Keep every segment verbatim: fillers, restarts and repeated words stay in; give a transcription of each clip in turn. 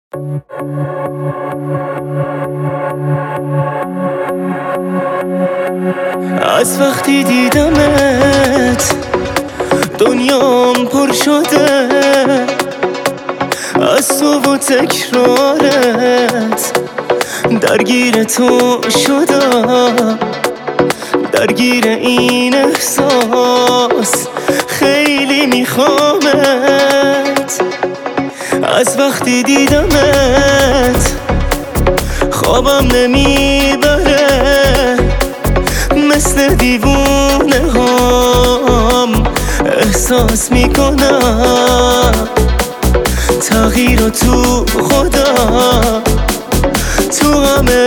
از وقتی دیدمت دنیام پر شده از تو و تکرارت، درگیر تو شدم، درگیر این احساس خیلی میخوامت. از وقتی دیدمت خوابم نمیبره، مثل دیوونه هم احساس میکنم تغییر تو خودم، تو همه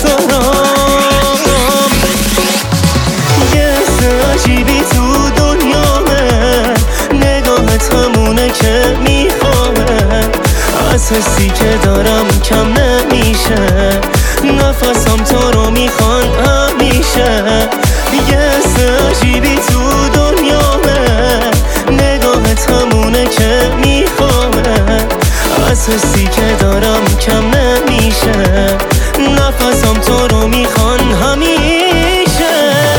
رفتارم. یه حس عجیبی تو دنیامه، نگاهت همونه که میخوامه، از حسی که دارم کم نمیشه، نفسم تو رو میخوان همیشه. یه حس عجیبی تو دنیامه، نگاهت همونه که میخوامه، از حسی که دارم کم نمیشه، نفسم تو رو میخوان همیشه.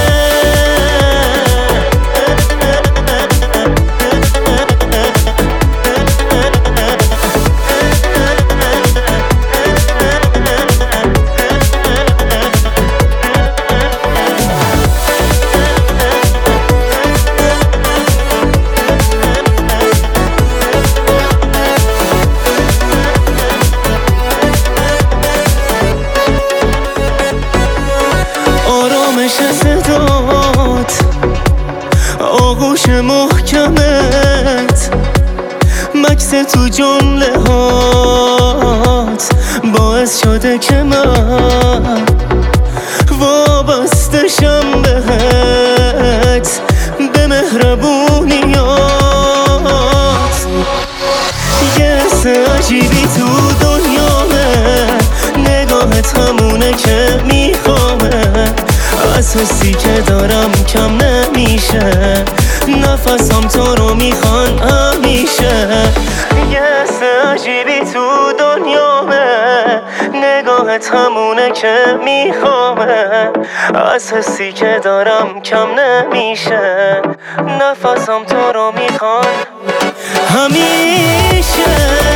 آرامش صدات، آغوش محکمت، مکس تو جمله هات باعث شده که من وابسته شم بهت، به مهربونیات. یه حس عجیبی تو دنیامه، نگاهت همونه که میخوامه، از حسی که دارم کم نمیشه، نفسم تو رو میخوان همیشه. یه حس عجیبی تو دنیامه، نگاهت همونه که میخوامه، از حسی که دارم کم نمیشه، نفسم تو رو میخوان همیشه.